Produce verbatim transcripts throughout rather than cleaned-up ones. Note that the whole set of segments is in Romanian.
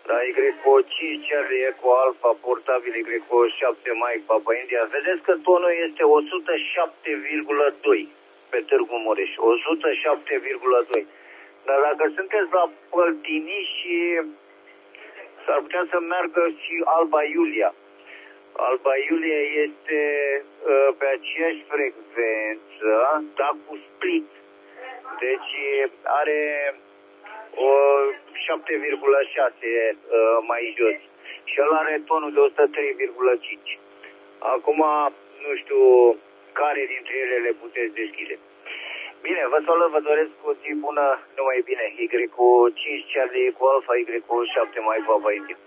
Da, Y O cinci Charlie Eco Alpha, portabil Y O șapte Mike Papa India. Vedeți că tonul este o sută șapte virgulă doi pe Târgu Mureș, o sută șapte virgulă doi. Dar dacă sunteți la Păltiniș, s-ar putea să meargă și Alba Iulia. Alba Iulia este uh, pe aceeași frecvență, dar cu split. Deci are o șapte virgulă șase uh, mai jos. Și el are tonul de o sută trei virgulă cinci. Acum nu știu care dintre ele le puteți deschide. Bine, vă salut, vă doresc o zi bună, numai bine. Y O cinci Charlie cu Alpha, Y O șapte mai Papa India.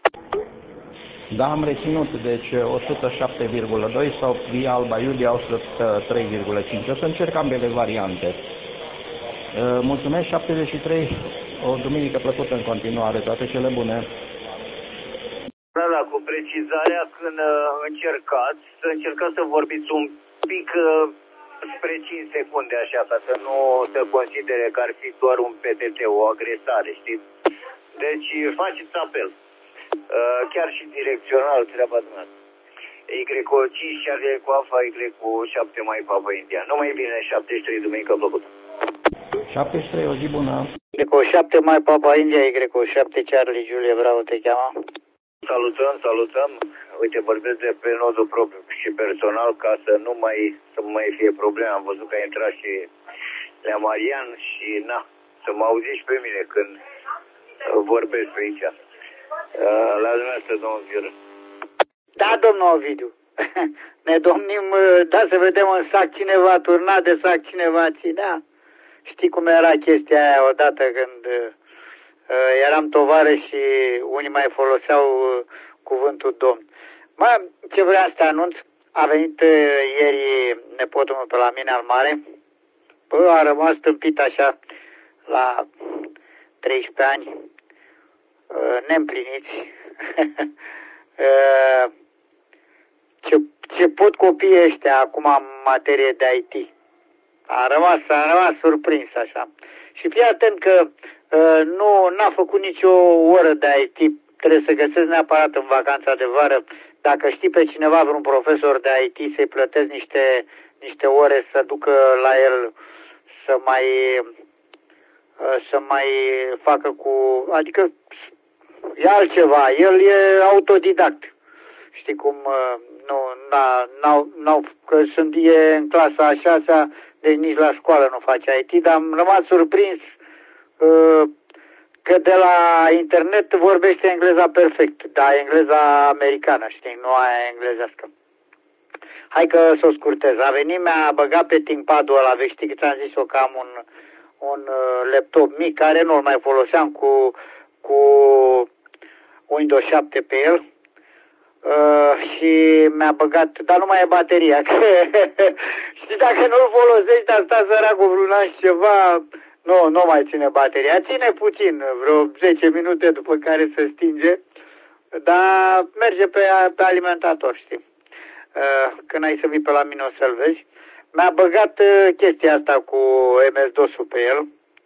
Da, am reținut, deci o sută șapte virgulă doi sau via Alba Iulia o sută trei virgulă cinci. O să încerc ambele variante. Mulțumesc, șaptezeci și trei, o duminică plăcută în continuare, toate cele bune. Da, da, cu precizarea, când încercați, să încercați să vorbiți un pic spre cinci secunde, așa, ca să nu se considere că ar fi doar un P T T, o agresare, știți? Deci faceți apel. Chiar și direcțional, treaba dumneavoastră. Y O cinci Charlie cu Alpha, Y O șapte mai Papa India. Numai bine, șaptezeci și trei, duminică plăcută. șaptezeci și trei, o zi bună. Y O șapte mai Papa India, Y O șapte Charlie Julia Bravo te cheamă. Salutăm, salutăm. Uite, vorbesc de pe nodul propriu și personal ca să nu mai, să mai fie probleme. Am văzut că a intrat și Lea Marian și na, să mă auziți pe mine când vorbesc pe aici. La dumneavoastră, domnul Vioră. Da, domnul Ovidiu. Ne domnim, da, să vedem în sac cineva turnat de sac cineva ținea. Știi cum era chestia aia odată când uh, eram tovară și unii mai foloseau uh, cuvântul domn. Mă, ce vreau să te anunț, a venit uh, ieri nepotul meu pe la mine al mare. Bă, a rămas tâmpit așa la treisprezece ani, uh, neîmpliniți. uh, ce, ce pot copiii ăștia acum în materie de I T? A rămas, a rămas surprins așa. Și fii atent că uh, nu n-a făcut nicio oră de I T. Trebuie să găsesc neapărat în vacanța de vară. Dacă știi pe cineva, vreun profesor de I T, să-i plătesc niște, niște ore să ducă la el să mai, uh, să mai facă cu... Adică e altceva. El e autodidact. Știi cum... Uh, nu, n-a, n-au, n-au, că sunt e în clasa a șasea, deci nici la școală nu face I T, dar am rămas surprins uh, că de la internet vorbește engleza perfect, dar engleza americană, știi, nu aia englezească. Hai că să o scurtez. A venit, mi-a băgat pe ThinkPad-ul ăla, vezi, știi că ți-am zis-o că am un, un uh, laptop mic care nu-l mai foloseam cu, cu Windows șapte pe el. Uh, și mi-a băgat, dar nu mai e bateria, că știi, dacă nu-l folosești, a stat săracul vreun an și ceva, nu, nu mai ține bateria, ține puțin, vreo zece minute după care se stinge, dar merge pe, pe alimentator, știi, uh, când ai să vii pe la mine o să-l vezi. Mi-a băgat uh, chestia asta cu M S DOS-ul pe el.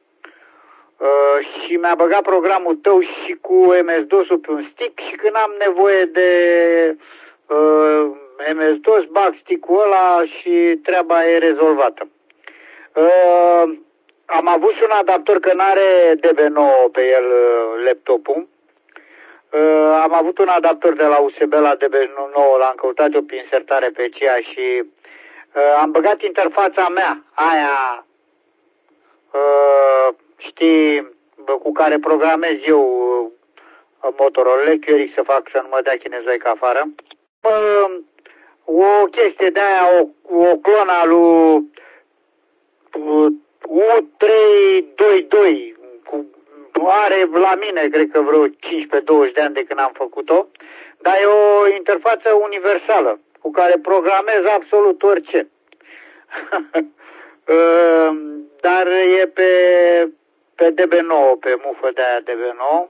Uh, și mi-a băgat programul tău și cu M S DOS-ul pe un stick și când am nevoie de uh, M S DOS, bag stick-ul ăla și treaba e rezolvată. Uh, am avut și un adaptor, că n-are D B nouă pe el uh, laptopul. Uh, am avut un adaptor de la U S B la D B nouă, l-am căutat eu pe insertare pe aceea și uh, am băgat interfața mea, aia... Uh, știi, cu care programez eu motorolele, Q R X să fac să nu mă dea chinezoica afară. O chestie de aia, o, o clonă a lui U trei doi doi, cu, are la mine, cred că vreo cincisprezece douăzeci de ani de când am făcut-o, dar e o interfață universală, cu care programez absolut orice. Dar e pe... pe D B nouă, pe mufă de aia D B nouă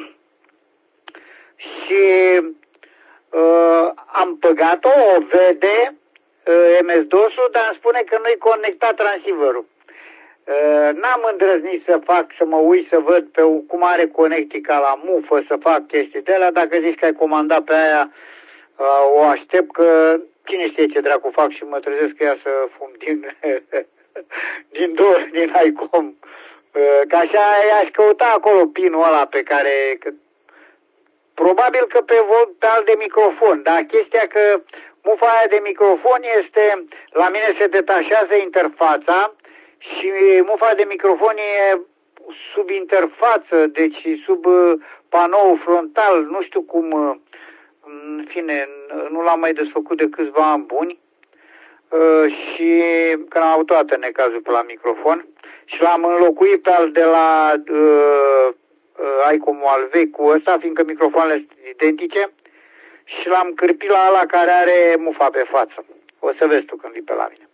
și uh, am băgat-o, o vede uh, M S DOS-ul, dar îmi spune că nu-i conectat transceiverul. N-am îndrăznit să fac, să mă uit, să văd pe cum are Connectica la mufă, să fac chestii de alea. Dacă zici că ai comandat pe aia, o aștept, că cine știe ce dracu fac și mă trezesc că ea să fum din, din două, din ICOM. Că așa i-aș căuta acolo pinul ăla pe care... Că, probabil că pe, pe alt de microfon, dar chestia că mufa aia de microfon este... La mine se detașează interfața și mufa de microfon e sub interfață, deci sub panoul frontal, nu știu cum... În fine, nu l-am mai desfăcut de câțiva ani buni și că am avut toate necazuri pe la microfon și l-am înlocuit pe al de la uh, ICOM-ul al vechi cu ăsta, fiindcă microfoanele sunt identice, și l-am cârpit la ala care are mufa pe față. O să vezi tu când vii pe la mine.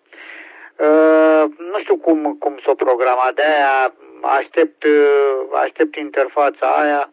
Uh, nu știu cum, cum s-o programa, de-aia aștept, aștept interfața aia,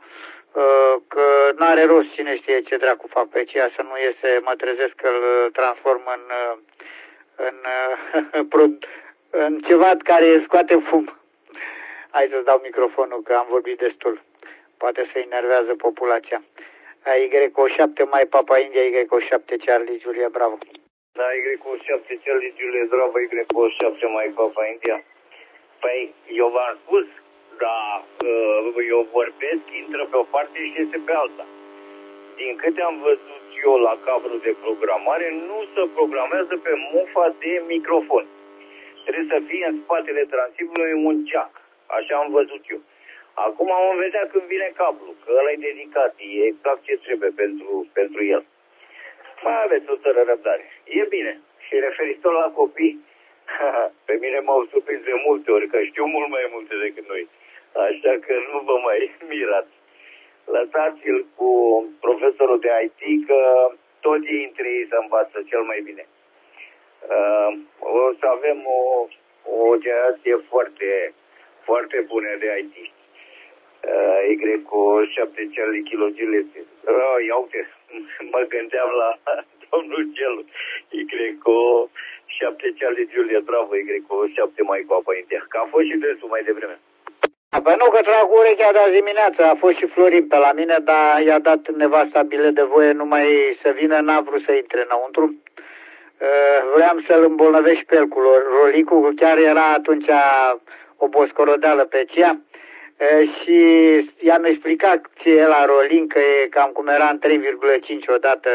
că n-are rost cine știe ce dracu fac pe aceea, să nu iese, mă trezesc că îl transform în, în, în, în ceva care scoate fum. Hai să-ți dau microfonul, că am vorbit destul. Poate să enervează populația. Y O șapte Mai Papa India, Y O șapte Charlie Julia Bravo. Da, Y O șapte Charlie Julia Bravo, Y O șapte Mai Papa India. Păi, eu v-am spus, da, eu vorbesc, intră pe o parte și iese pe alta. Din câte am văzut eu la cablul de programare, nu se programează pe mufa de microfon. Trebuie să fie în spatele transistului un jack. Așa am văzut eu. Acum vom vedea când vine cablul, că ăla e dedicat, e exact ce trebuie pentru, pentru el. Mai aveți o țără răbdare. E bine. Și referitor la copii, pe mine m-au surprins de multe ori, că știu mult mai multe decât noi. Așa că nu vă mai mirați. Lăsați-l cu profesorul de I T, că tot ei între ei se învață cel mai bine. Uh, o să avem o, o generație foarte, foarte bună de I T. Uh, Y O șapte Charlie Kilo Juliet. Uh, ia uite, mă gândeam la domnul Gelu. Y O șapte Charlie Juliet, bravo, Y O șapte Mai Papa India. Că a fost și dânsul mai devreme. Păi nu, că trag urechea de azi dimineață, a fost și Florin pe la mine, dar i-a dat nevasta bilet de voie numai să vină, n-a vrut să intre înăuntru. Vreau să-l îmbolnăvesc pe el cu rolicul, că chiar era atunci o boscorodeală pe aceea. Și i-am explicat ce e la rolin, că e cam cum era în trei virgulă cinci odată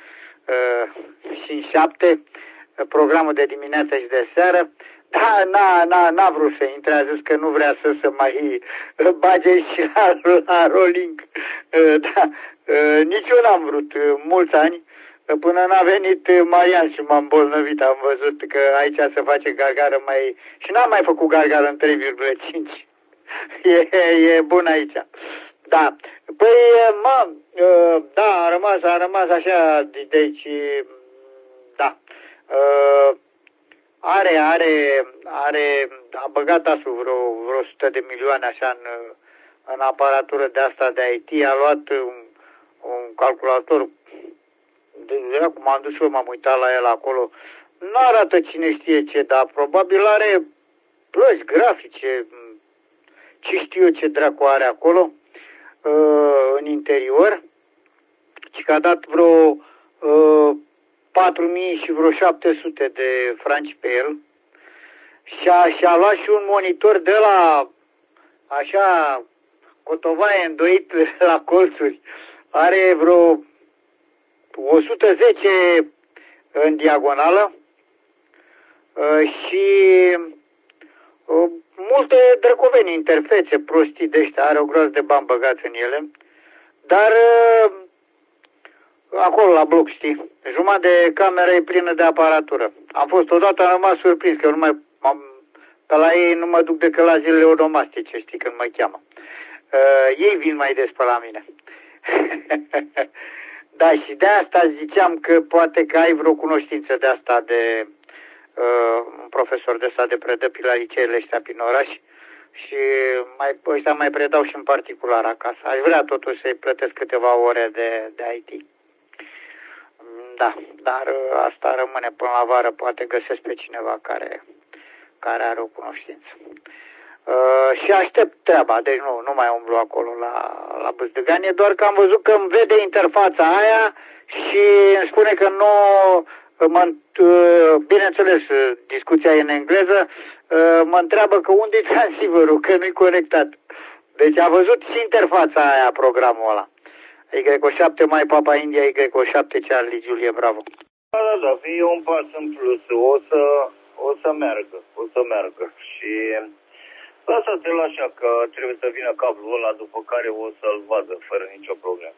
și în șapte, programul de dimineață și de seară. Da, n-a, n-a, n-a vrut să intre, a zis că nu vrea să se mai bage și la, la rolling. Da, nici eu n-am vrut mulți ani, până n-a venit Marian și m-am îmbolnăvit. Am văzut că aici se face gargară mai... Și n-am mai făcut gargară în trei virgulă cinci. E, e bun aici. Da. Păi, mă, da, a rămas, a rămas așa, deci, da. Are, are, are, a băgat asul vreo, vreo sută de milioane așa în, în aparatură de asta de I T, a luat un, un calculator, de, de cum am dus eu, m-am uitat la el acolo, nu arată cine știe ce, dar probabil are plăci grafice, ce știu eu ce dracu are acolo, în interior, și că a dat vreo patru mii și vreo șapte sute de franci pe el și a, și-a luat și un monitor de la așa cotovaie îndoit la colțuri. Are vreo o sută zece în diagonală și multe drăcoveni, interfețe, prostii de ăștia, are o groază de bani băgați în ele, dar acolo la bloc, știi, jumătate de cameră e plină de aparatură. Am fost odată, am rămas surprins, că eu nu mai, am, pe la ei nu mă duc decât la zilele onomastice, știi, când mă cheamă. Uh, ei vin mai des pe la mine. Da, și de asta ziceam că poate că ai vreo cunoștință de asta de uh, un profesor de ăsta de predă pe la liceele ăștia prin oraș și mai, ăștia mai predau și în particular acasă. Aș vrea totuși să-i plătesc câteva ore de, de I T. Da, dar asta rămâne până la vară, poate găsesc pe cineva care, care are o cunoștință. Uh, și aștept treaba, deci nu, nu mai umblu acolo la, la Bâzdăganie, doar că am văzut că îmi vede interfața aia și îmi spune că nu, mă, uh, bineînțeles, discuția e în engleză, uh, mă întreabă că unde e transceiverul, că nu-i conectat. Deci a văzut și interfața aia programul ăla. Y O șapte mai Papa India, Y O șapte Charlie Julie Bravo. Da, da, da, e un pas în plus, o să, o să meargă, o să meargă și lasă-te-l așa că trebuie să vină cablul ăla după care o să-l vadă fără nicio problemă.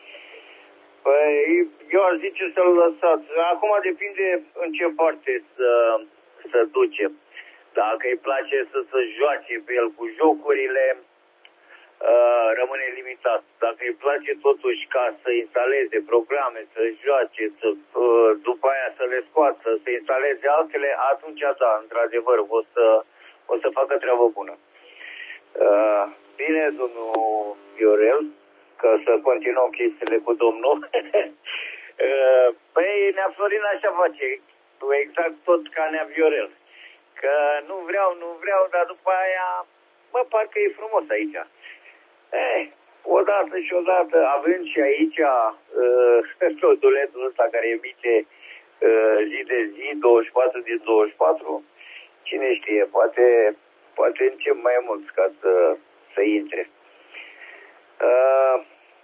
Păi, eu aș zice să-l lăsați. Acum depinde în ce parte să, să duce. Dacă îi place să se joace pe el cu jocurile, Uh, rămâne limitat. Dacă îi place totuși ca să instaleze programe, să joace, să, uh, după aia să le scoată, să instaleze altele, atunci da, într-adevăr, o să, o să facă treabă bună. Uh, bine, domnul Viorel, că să continuăm chestiile cu domnul. uh, păi, Nea Florin așa face, exact tot ca Nea Viorel. Că nu vreau, nu vreau, dar după aia, bă, parcă e frumos aici. Eh, odată și odată, având și aici uh, noduletul ăsta care emite uh, zi de zi, douăzeci și patru din douăzeci și patru, cine știe, poate, poate încep mai mult ca să, să intre. Uh,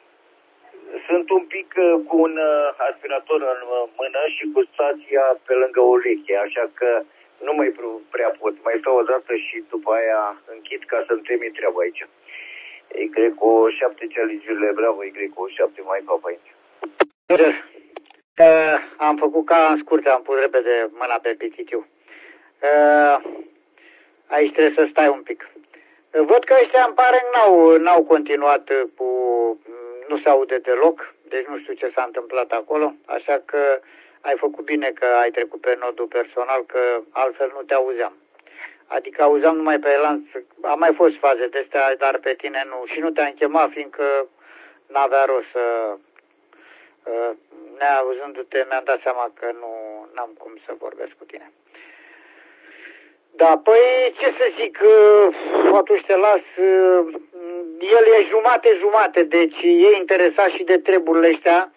sunt un pic uh, cu un uh, aspirator în mână și cu stația pe lângă ureche, așa că nu mai prea pot. Mai stau o dată și după aia închid ca să-mi termin treaba aici. Y O șapte Charlie Julie Bravo, Y O șapte mai Papa India. Uh, am făcut ca în scurt, am pus repede mâna pe pititiu. Uh, aici trebuie să stai un pic. Uh, văd că ăștia îmi pare n-au, n-au continuat cu... nu se aude deloc, deci nu știu ce s-a întâmplat acolo, așa că ai făcut bine că ai trecut pe nodul personal, că altfel nu te auzeam. Adică auzeam numai pe lanț, a mai fost faze de astea, dar pe tine nu. Și nu te-am chemat, fiindcă n-avea rost să... Neauzându-te, mi-am dat seama că nu n-am cum să vorbesc cu tine. Da, păi ce să zic, atunci te las, el e jumate-jumate, deci e interesat și de treburile astea,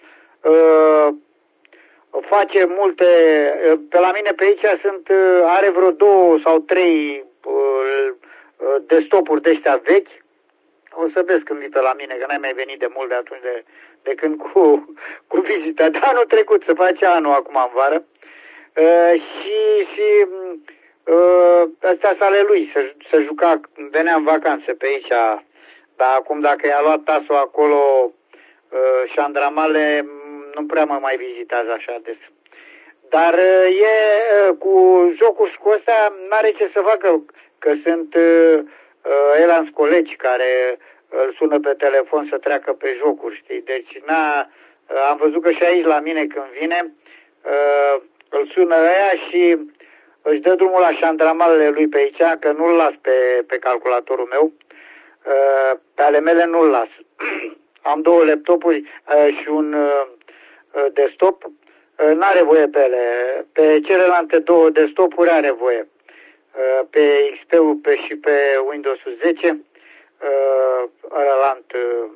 face multe, pe la mine pe aici sunt, are vreo două sau trei desktop-uri de ăștia vechi. O să vezi când vii pe la mine, că n-ai mai venit de mult de atunci, de, de când cu, cu vizita de anul trecut, se face anul acum în vară. Uh, și și uh, astea sunt ale lui, să, să juca, venea în vacanțe pe aici, dar acum dacă i-a luat tasul acolo, uh, șandramale, nu prea mă mai vizitează așa des. Dar uh, e uh, cu jocul și cu ăsta, n-are ce să facă, că sunt uh, uh, elanți colegi care îl sună pe telefon să treacă pe jocuri, știi? Deci n-a, uh, am văzut că și aici la mine când vine, uh, îl sună ăia și își dă drumul la șandramalele lui pe aici, că nu-l las pe, pe calculatorul meu, uh, pe ale mele nu-l las. Am două laptopuri uh, și un uh, desktop, uh, n-are voie pe ele. Pe celelalte două desktopuri are voie. Uh, pe X P-ul pe, și pe Windows zece, uh, ălalant, uh,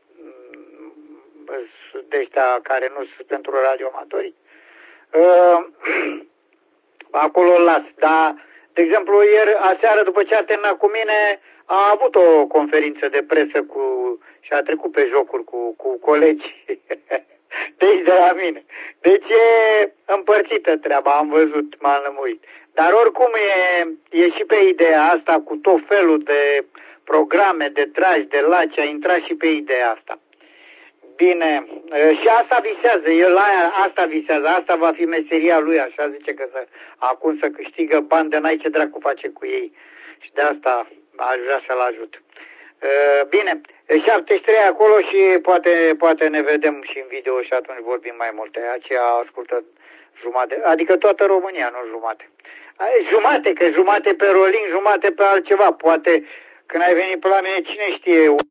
de ăștia care nu sunt pentru radioamatori. Uh, acolo îl las, dar, de exemplu, ieri, aseară, după ce a terminat cu mine, a avut o conferință de presă cu, și a trecut pe jocuri cu, cu colegi de aici de la mine. Deci e împărțită treaba, am văzut, m-am lămurit. Dar oricum e, e și pe ideea asta cu tot felul de programe, de tragi, de laci, a intrat și pe ideea asta. Bine, și asta visează, el aia, asta visează, asta va fi meseria lui, așa zice că să, acum să câștigă bani de n-ai ce dracu face cu ei. Și de asta aș vrea să-l ajut. Bine, șaptezeci și trei acolo și poate, poate ne vedem și în video și atunci vorbim mai multe. Aceea ascultă jumate, adică toată România, nu jumate. Jumate, că jumate pe Rolling, jumate pe altceva. Poate când ai venit pe la mine, cine știe...